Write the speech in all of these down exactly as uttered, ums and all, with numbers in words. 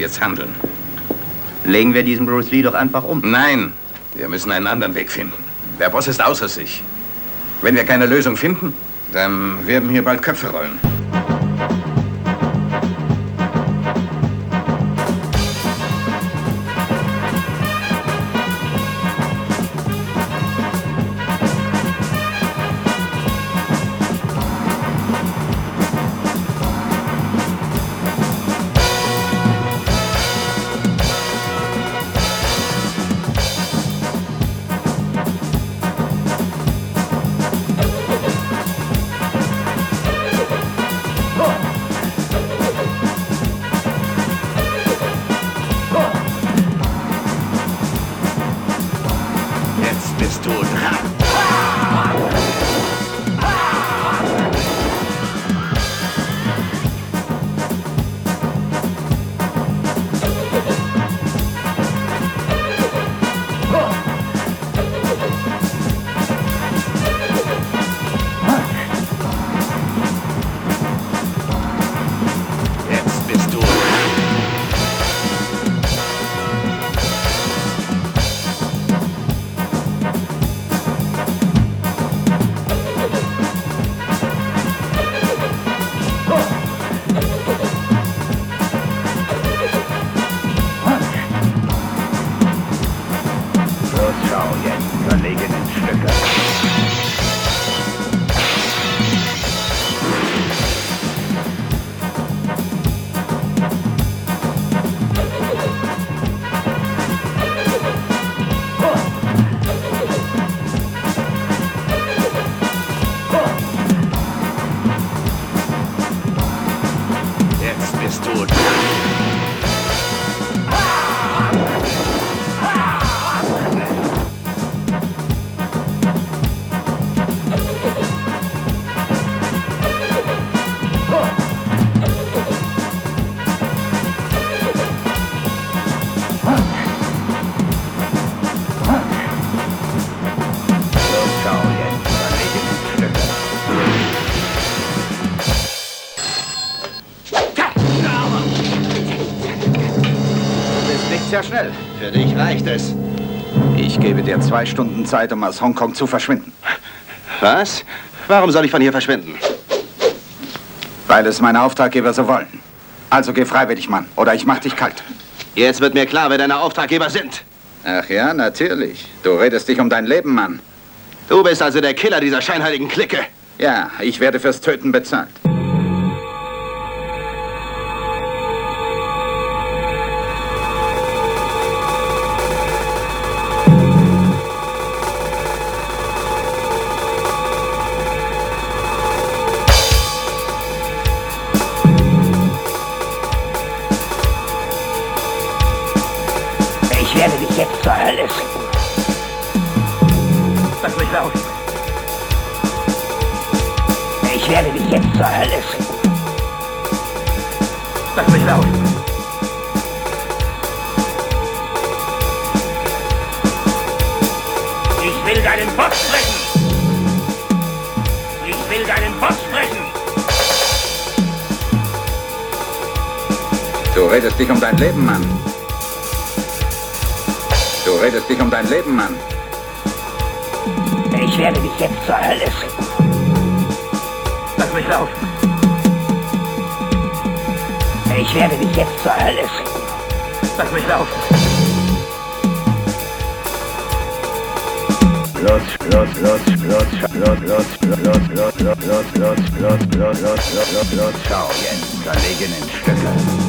jetzt handeln. Legen wir diesen Bruce Lee doch einfach um. Nein, wir müssen einen anderen Weg finden. Der Boss ist außer sich. Wenn wir keine Lösung finden, dann werden hier bald Köpfe rollen. Sehr schnell. Für dich reicht es. Ich gebe dir zwei Stunden Zeit, um aus Hongkong zu verschwinden. Was? Warum soll ich von hier verschwinden? Weil es meine Auftraggeber so wollen. Also geh freiwillig, Mann, oder ich mach dich kalt. Jetzt wird mir klar, wer deine Auftraggeber sind. Ach ja, natürlich. Du redest dich um dein Leben, Mann. Du bist also der Killer dieser scheinheiligen Clique. Ja, ich werde fürs Töten bezahlt. Ich werde dich jetzt zur Hölle schicken. Lass mich laufen. Ich werde dich jetzt zur Hölle schicken. Lass mich laufen. Ich will deinen Boss sprechen. Ich will deinen Boss sprechen. Du redest dich um dein Leben, Mann. Du redest dich um dein Leben, Mann. Ich werde dich jetzt zur Hölle schicken. Lass mich laufen. Ich werde dich jetzt zur Hölle schicken. Lass mich laufen. Los, los, los, los, los, los, los, los, los, los, los, los, los, los, los, los, los, schau jetzt, zerlegen in Stücke.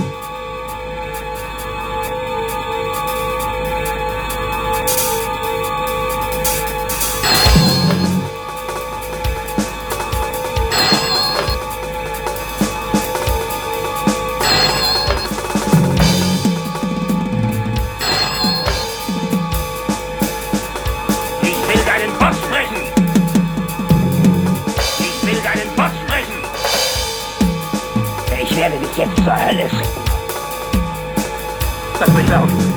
Ich werde dich jetzt zur Hölle schicken. Lass mich laufen.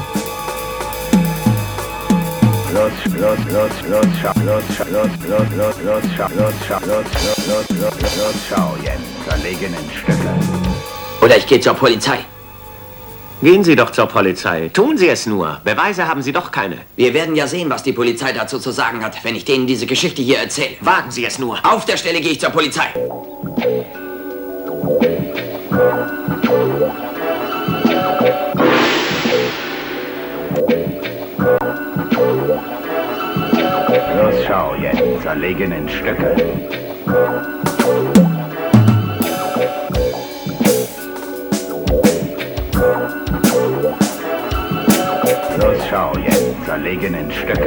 Los, los, los, los, los, los, los, los, los, los, los, los, los, los, los, schau jetzt, zerlegen in Stücke. Oder ich gehe zur Polizei. Gehen Sie doch zur Polizei. Tun Sie es nur. Beweise haben Sie doch keine. Wir werden ja sehen, was die Polizei dazu zu sagen hat, wenn ich denen diese Geschichte hier erzähle. Wagen Sie es nur. Auf der Stelle gehe ich zur Polizei. Los, schau jetzt, zerlegen in Stücke. Los, schau jetzt, zerlegen in Stücke.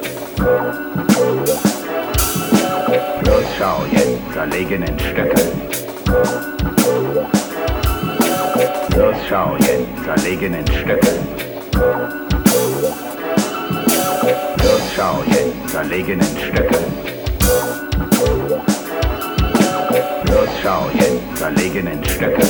Los, schau jetzt, zerlegen in Stücke. Los, schau jetzt, zerlegen in Stücke. Los, schau jetzt, zerlegen in Stücke. Los, schau jetzt, zerlegen in Stücke.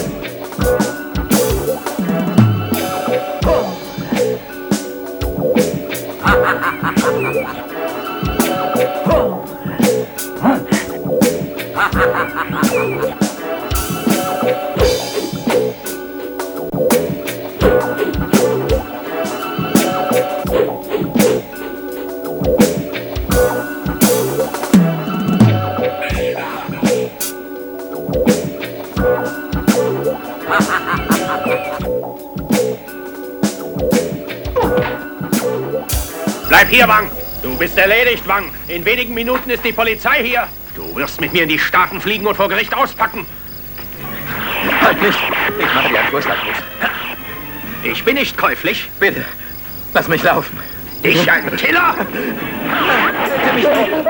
Bleib hier, Wang! Du bist erledigt, Wang! In wenigen Minuten ist die Polizei hier! Du wirst mit mir in die Staaten fliegen und vor Gericht auspacken! Halt nicht! Ich mache dir einen Vorschlag. Ich bin nicht käuflich. Bitte, lass mich laufen. Dich, ein Killer! Rette mich nicht!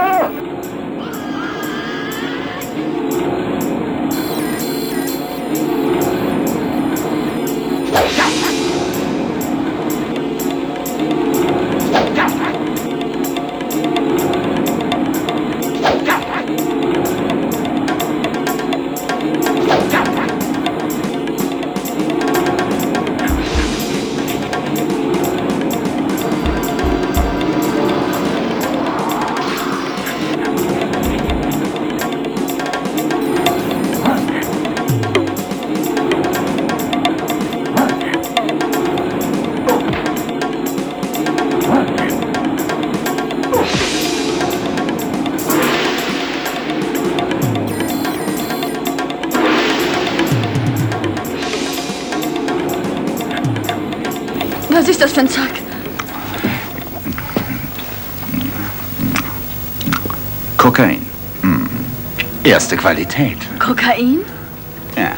Was ist das für ein Zeug? Kokain. Hm. Erste Qualität. Kokain? Ja.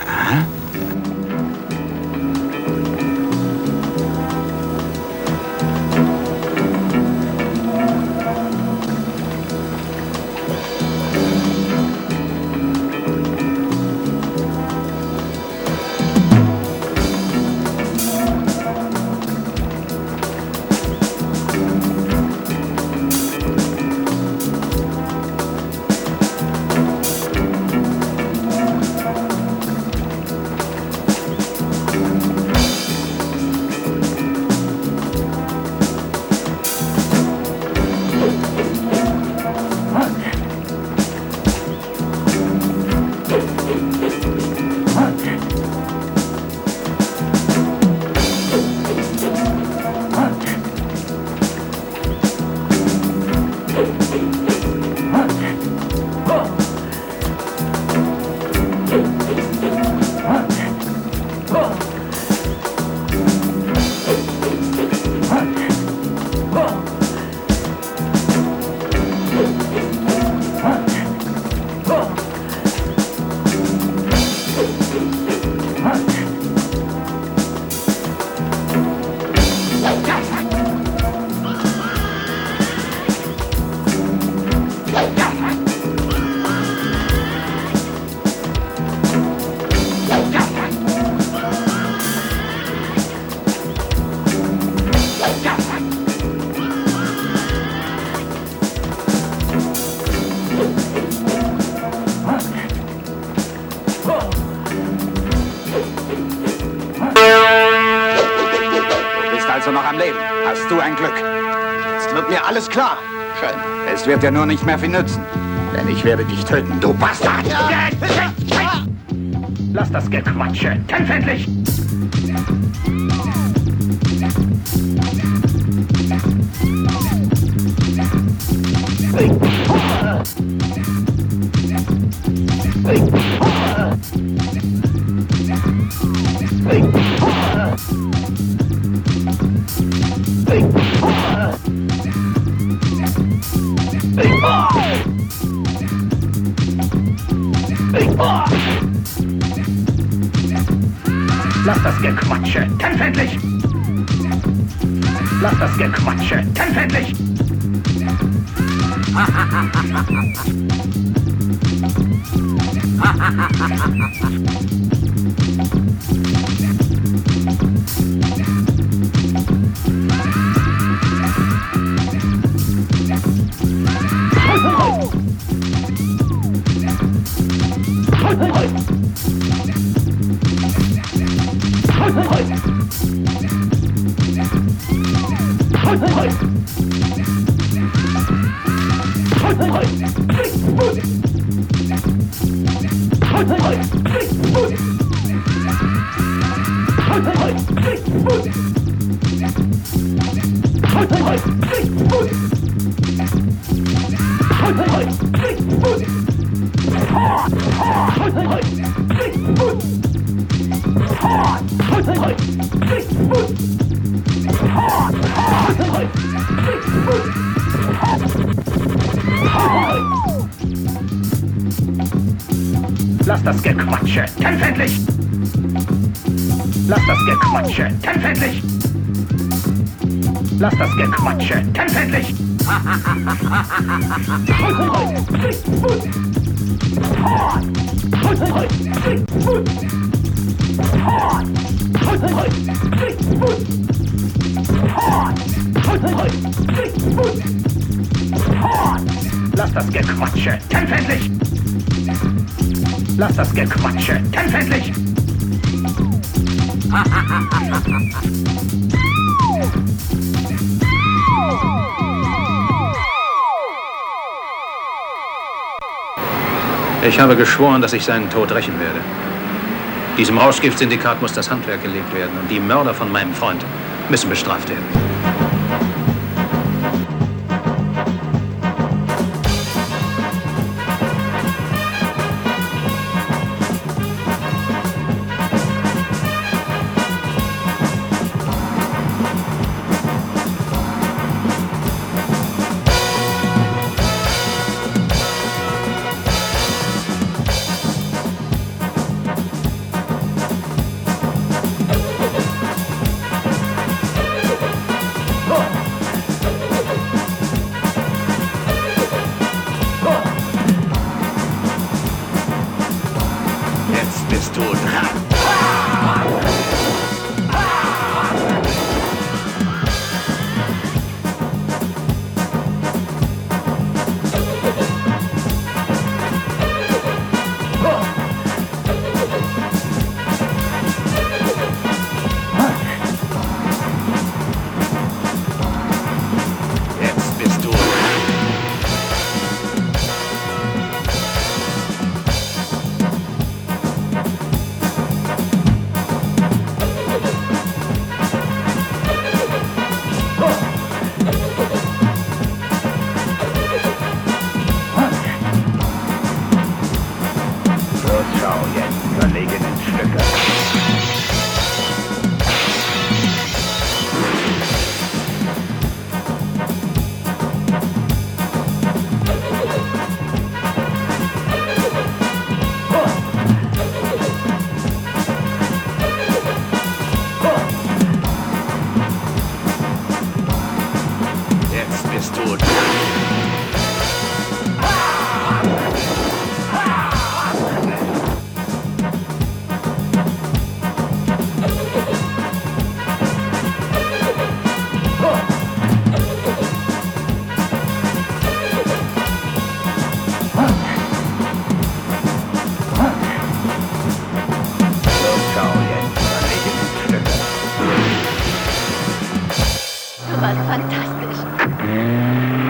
Also noch am Leben. Hast du ein Glück. Jetzt wird mir alles klar. Schön. Es wird dir nur nicht mehr viel nützen. Denn ich werde dich töten, du Bastard! Lass das Gequatsche! Kämpf endlich! Lass das Gequatsche, kämpf endlich! Lass das Gequatsche, kämpf endlich! Lass das Gequatsche, kämpf endlich! Lass das Gequatsche, kämpf endlich! Lass das Gequatsche, kämpf endlich! Lass das Gequatsche, kämpf endlich! Lass das Gequatsche, kämpf endlich! Ich habe geschworen, dass ich seinen Tod rächen werde. Diesem Rauschgiftsyndikat muss das Handwerk gelegt werden und die Mörder von meinem Freund müssen bestraft werden. Du warst fantastisch.